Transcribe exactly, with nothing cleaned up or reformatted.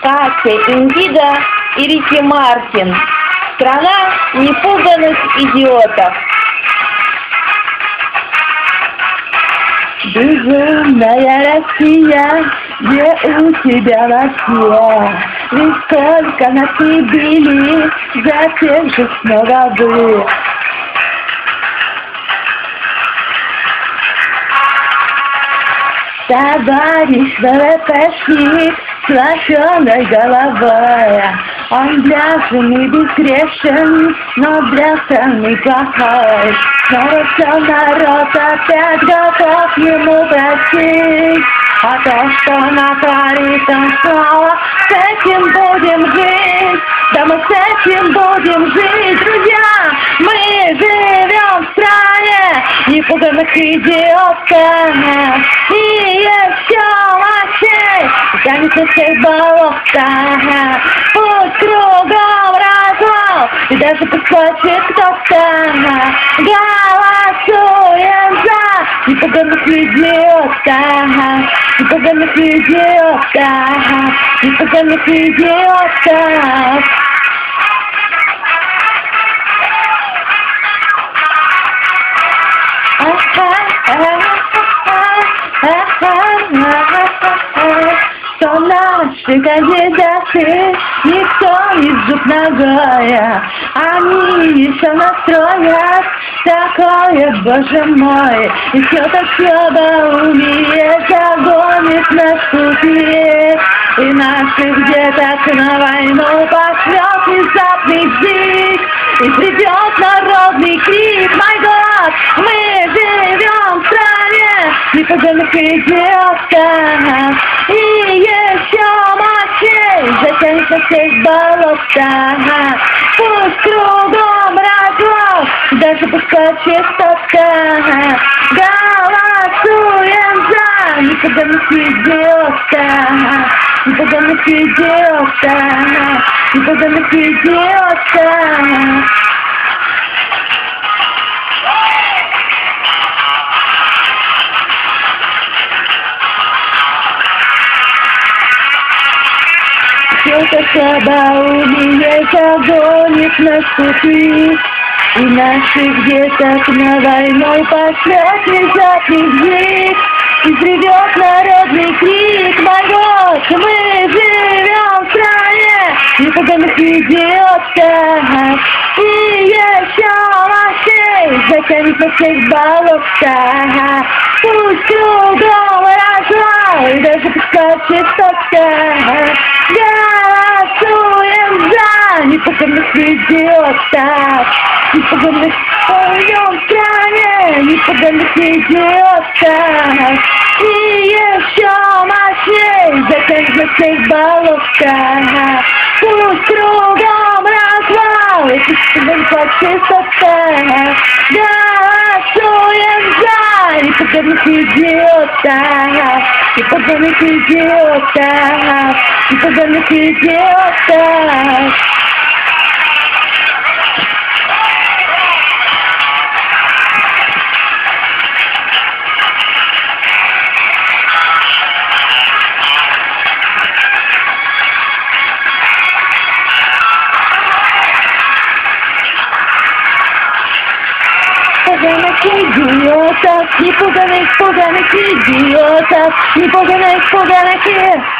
Катя Индиго и Рики Мартин. Страна непуганных идиотов. Безумная Россия, где у тебя Россия? Ведь сколько нас не били за тех же снова вы. Товарищ ВВПшник с лощеной головой, он бляшный, безгрешен, но для страны плохой. Но все народ опять готов ему простить, а то, что натворит он снова, с этим будем жить. Да мы с этим будем жить, друзья. Мы живем в стране непуганных идиотов. И еще мощей тянется всех болотах. Пусть кругом развал, и даже подскочит кто-то. Голосуем за непуганных идиотов. Непуганных идиотов. Непуганных идиотов. Что наши кандидаты никто не зуб ногой, они еще настроят такое, боже мой, и все-то слабоумие загонит нас в пути, и наших деток на войну пошлет внезапный бзик, и придет народный крик: май год, мы живем в стране непуганных идиотов. И еще мощей затянет на всех болотах. Пусть кругом разлом, даже подскочит кто-то. Голосуем за непуганных идиотов. Непуганных идиотов. Непуганных идиотов. Все-то слабоумие загонит нас в пути, и наших деток на войну пошлет внезапный взвиг, и взревет народный крик: май год, мы живем в стране непуганных идиотов. И еще мощей затянет на всех болотах. Пусть кругом развал, и даже подскочит кто-то. Голосуем за непуганных идиотов. Непуганных живем в стране непуганных идиотов. И еще мощней затянет на всех болотах. Пусть кругом развал, и подскочит кто-то. Голосуем за непуганных идиотов. Непуганных идиотов. Непуганных идиотов. Непуганных идиотов, непуганных, пуганых, пуганых,